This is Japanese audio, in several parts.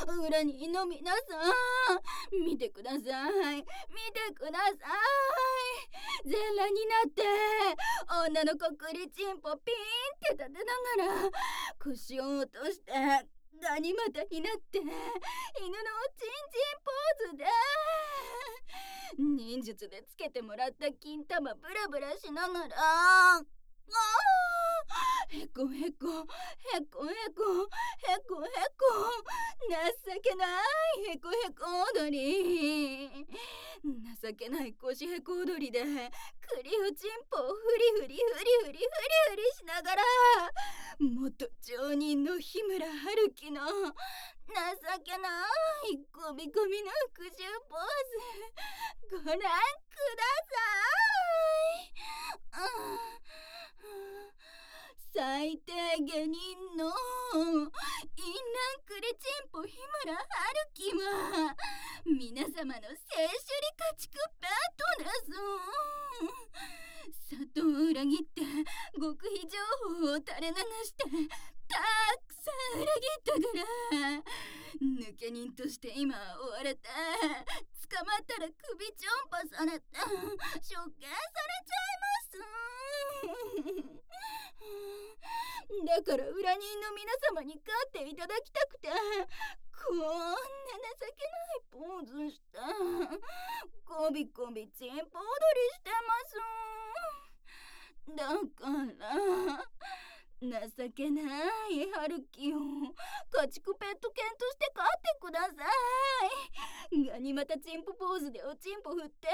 裏にの皆さん、見てください、見てください。全裸になって女の子くりちんぽピーンって立てながら腰を落としてガニ股になって犬のチンチンポーズで忍術でつけてもらった金玉ブラブラしながらへこへこへこへこへこへこ情けないへこへこ踊り、情けない腰へこ踊りでクリフチンポをフリフリフリフリフリフリしながら元町人の日村春樹の情けないゴミゴミの服従ポーズご覧ください。最低限人のインランクリチンポ日村春樹は皆様の聖酒理家畜ペットです。里を裏切って極秘情報を垂れ流してたくさん裏切ったから抜け人として今追われて捕まったら首ちょんぱされて処刑されちゃいます。だから裏人の皆様に勝っていただきたくてこんな情けないポーズしてこびこびチンポ踊りしてます。だから情けない春樹を家畜ペット犬として飼ってください。ガニ股チンポポーズでおチンポ振ってお願いし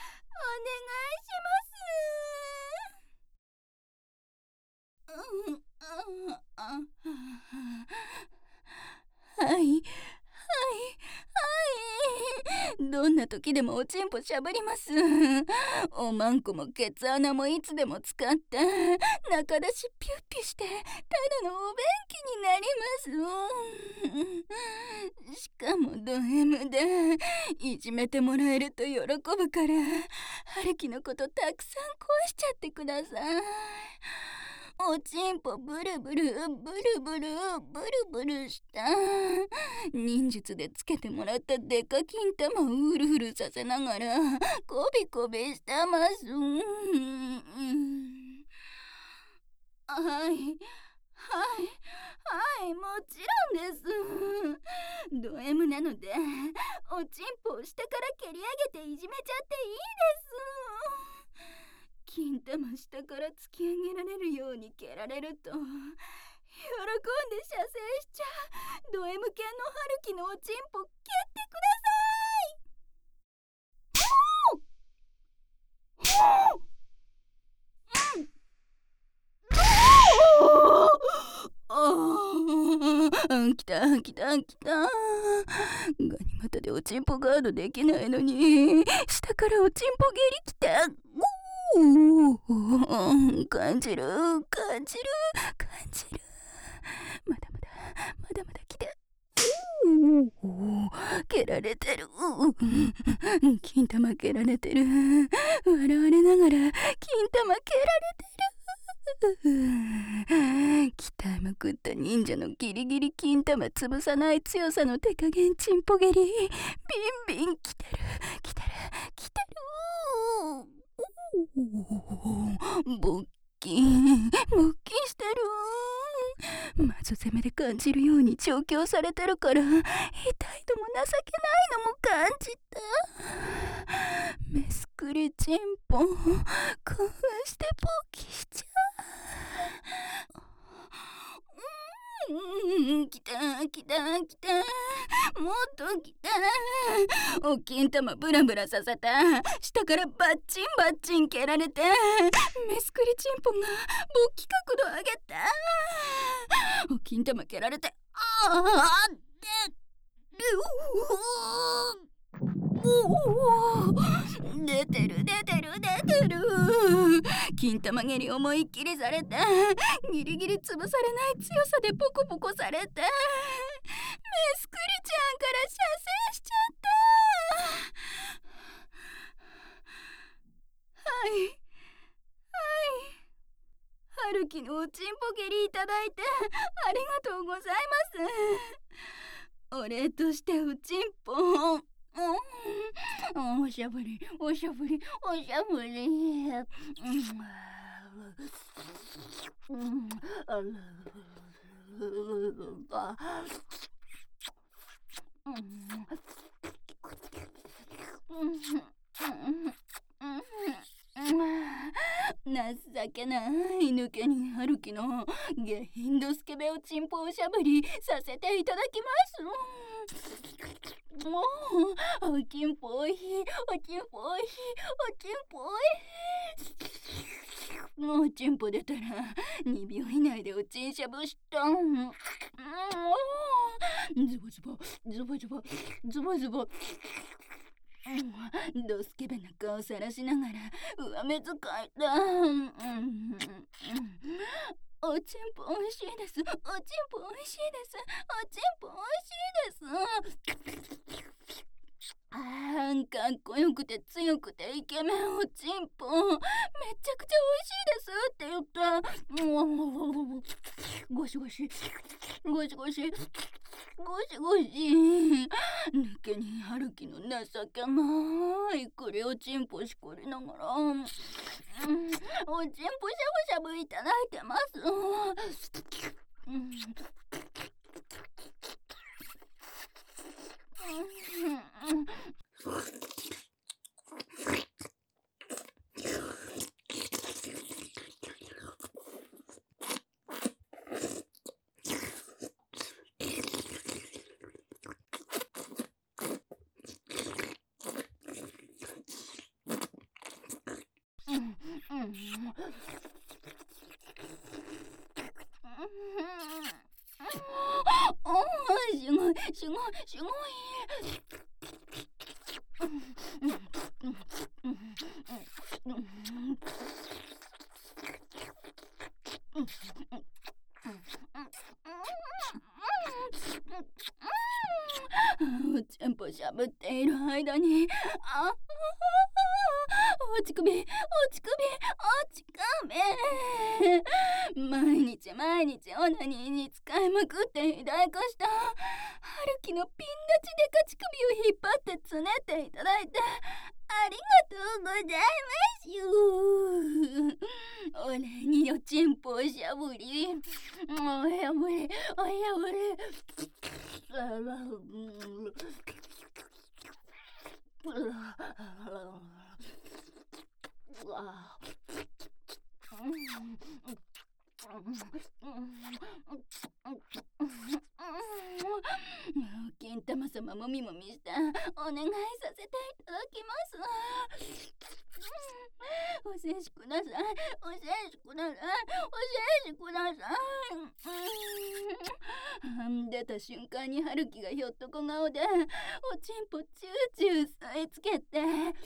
ます。はいどんな時でもおちんぽしゃぶります。おまんこもケツ穴もいつでも使って中出しピュッピュしてただのお便器になります。しかもド M でいじめてもらえると喜ぶから春樹のことたくさん恋しちゃってください。おちんぽブルブルブルブルブルブルした忍術でつけてもらったデカ金玉をウルウルさせながらコビコビしてます。はいもちろんです。ド M なのでおちんぽを下から蹴り上げていじめちゃっていいです。金玉下から突き上げられるように蹴られると喜んで射精しちゃうド M 犬の春樹のおちんぽ蹴ってください。きたガニ股でおちんぽガードできないのに下からおちんぽ蹴りきた。感じるまだまだ来て蹴られてる金玉蹴られてる笑われながら金玉蹴られてる鍛えまくった忍者のギリギリ金玉潰さない強さの手加減チンポ蹴りビンビン来てる勃起してる。魔女攻めで感じるように調教されてるから痛いのも情けないのも感じた。メスクリチンポ興奮して勃起しちゃう。来たもっと来た。お金玉ブラブラさせた下からバッチン蹴られてメスクリチンポが勃起角度上げた。お金玉蹴られて出てる金玉蹴り思いっきりされてギリギリ潰されない強さでポコポコされてメスクリちゃんから射精しちゃった。はい春樹のおちんぽ蹴りいただいてありがとうございます。 お礼としておちんぽ。おしゃぶりおしゃぶりおしゃぶり。情けない抜けに春樹の下品どスケベおちんぽおしゃぶりさせていただきます。もうおちんぽおいしいおちんぽおいしいおちんぽおいしい。もうおちんぽ出たら2秒以内でおちんしゃぶした。ズボズボズボズボズボズボ。ドスケベな顔さらしながら上目遣いだ。おちんぽおいしいです。おちんぽおいしいです。おちんぽおいしいです。かっこよくて強くてイケメンおちんぽめちゃくちゃおいしいですって言った。ゴシゴシゴシゴシゴシゴシ。抜けに春樹の情けないくりおちんぽしこりながらおちんぽしゃぶしゃぶいただいてます。すごいすごいすごい。おちんぽしゃぶっている間におちくびおちくびおちくび。毎日毎日オナニーに使いまくって肥大化した春樹のピン立ちでかち首を引っ張ってつねっていただいてありがとうございます。お礼におちんぽおしゃぶりおしゃぶりおしゃぶり。金玉様もみもみしたお願いさせていただきます。お静止くださいお静止くださいお静止ください。出た瞬間に春樹がひょっとこ顔でおちんぽチューチュー吸い付けて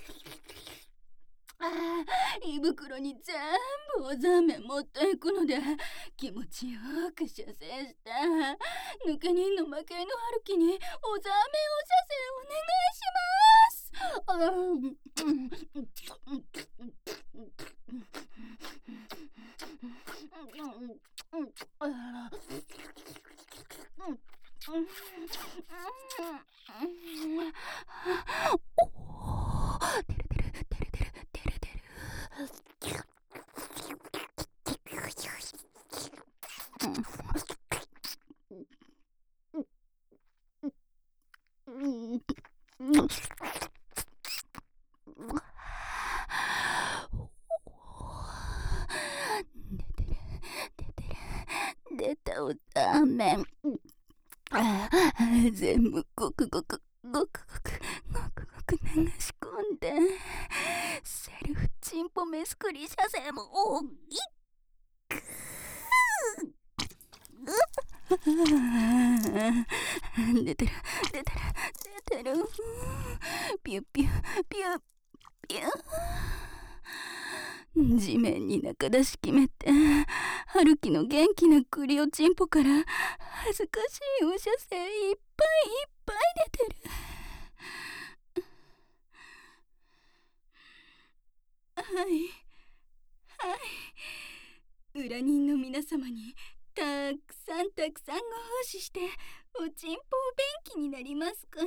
胃袋に全部おざめ持っていくので気持ちよく射精して抜け人の負けの春樹におざめを射精お願いします。出たおため全部ごくごくごくごくごくごく流し込んでセルフチンポメスクリ射精も大きく出てる出てる出てるピュッピュッピュッピュッ。地面に中出し決めて春樹の元気なクリオチンポから恥ずかしいお射精いっぱいいっぱい出てる。はいはい、裏人の皆様にたくさんたくさんご奉仕しておちんぽお便器になりますから。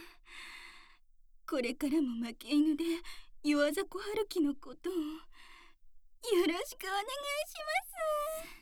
これからも負け犬で岩迫春樹のことをよろしくお願いします。